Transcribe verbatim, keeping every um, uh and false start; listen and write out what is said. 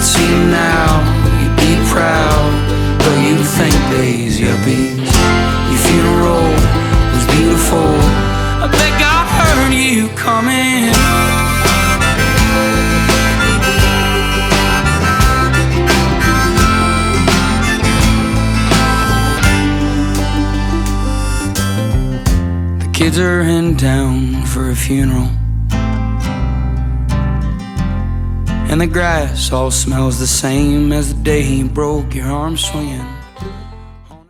it seem now you'd be proud, though you think days you'll be. Your funeral was beautiful. I bet God heard you coming. The kids are in town for a funeral, and the grass all smells the same as the day you broke your arm swinging.